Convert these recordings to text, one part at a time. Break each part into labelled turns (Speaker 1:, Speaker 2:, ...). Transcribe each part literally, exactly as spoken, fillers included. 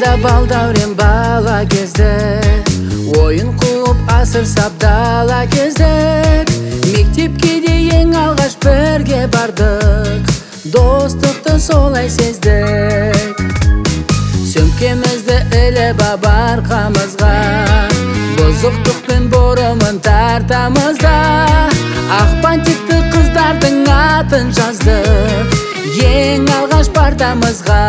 Speaker 1: Есімде бал дәурен бала кезде, ойын қуып асыр сап дала кездер. Мектепке дейін алғаш бірге бардық, достықты солай сездік. Сөмкемізді іліп арқамызға, бұзықтықпен бұрымын тартамызда. Ақ бантикті қыздардың атын жаздық, ең алғаш партамызға.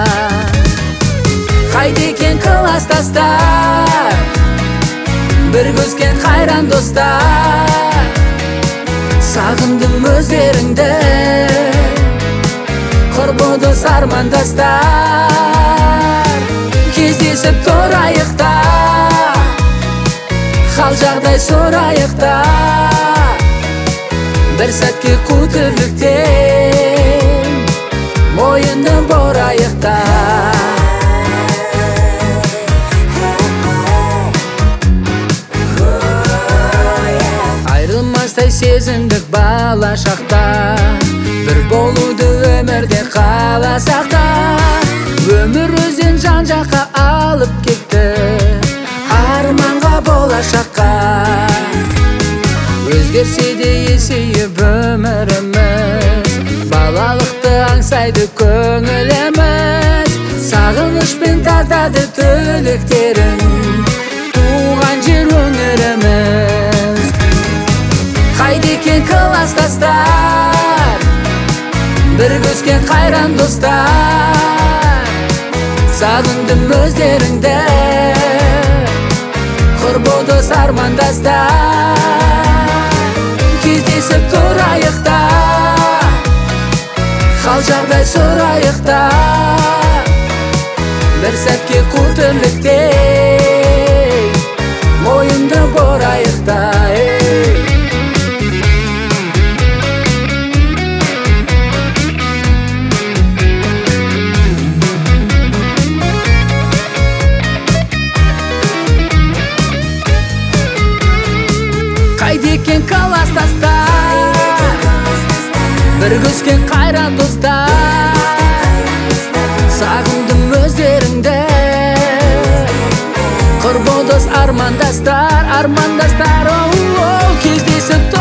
Speaker 1: Қайда екен кластастар, бірге өскен қайран достар. Сағындым өздеріңді, құрбы армандастар. Кездесіп тұрайықта, хал жағдай сұрайықта. Бір сәтке қу тірліктен мойынды борайықта. Айрылмастай сезіндік бала шақта, бір болуды өмірде қаласақ та. Өмір өзен жан жаққа алып кетті, арманға болашаққа. Өзгерсе де есейіп өміріміз, балалықты аңсайды көңіліміз. Сағынышпен тартады тілектерін, туған жер өңіріміз. Қайда екен кластастар, бірге өскен қайран достар. Сағындым өздеріңді, құрбы дос армандастар. Кездесіп тұрайықта, хал жағдай сұрайықта. Бір сәтке қу тірліктен мойынды борайықта. Қайда екен кластастар, бірге өскен қайран достар. Сағындым өздеріңді, құрбы дос армандастар. Армандастар, оу, кездесіп